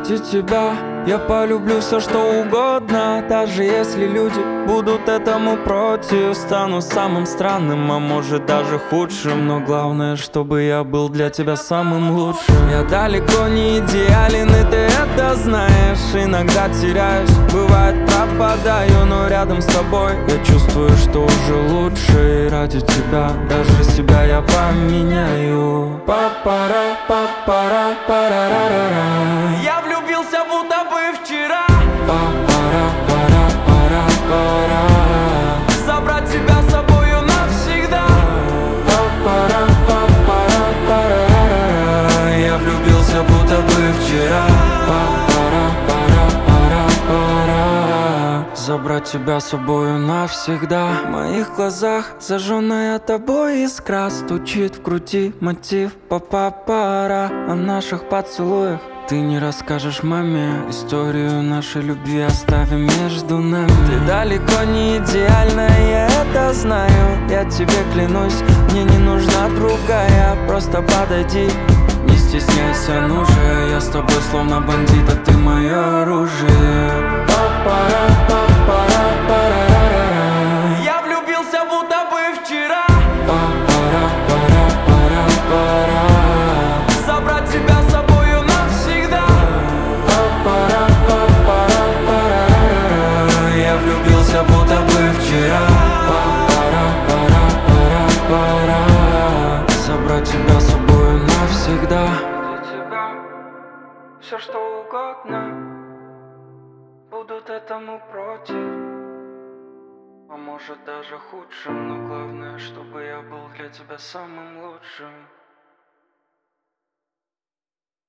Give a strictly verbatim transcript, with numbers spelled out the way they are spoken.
Ради тебя я полюблю все, что угодно. Даже если люди будут этому против. Стану самым странным, а может даже худшим. Но главное, чтобы я был для тебя самым лучшим. Я далеко не идеален, и ты это знаешь. Иногда теряюсь, бывает пропадаю, но рядом с тобой я чувствую, что уже лучше. И ради тебя даже себя я поменяю. Папара, папара, парарара. Я влюбился, будто бы вчера. Папара, пара, пара, пара. Забрать тебя с собою навсегда. Папара, папара, парарара. Я влюбился, будто бы вчера. Папара, пара, пара, пара. Забрать тебя с собою навсегда. В моих глазах зажженная тобой искра. Стучит в груди мотив папа-пара. О наших поцелуях ты не расскажешь маме. Историю нашей любви оставим между нами. Ты далеко не идеальная, я это знаю. Я тебе клянусь, мне не нужна другая. Просто подойди, не стесняйся, ну же. Я с тобой словно бандит, а ты мое оружие. Папара, папара, парарара. Я влюбился, будто бы вчера. Папара, пара, пара, пара. Забрать тебя с собою навсегда. Папара, папара, парарара. Я влюбился, будто бы вчера. Папара, пара, пара, пара. Забрать тебя с собою навсегда. Ради тебя все что угодно. Будут этому против, а может даже худшим. Но главное, чтобы я был для тебя самым лучшим.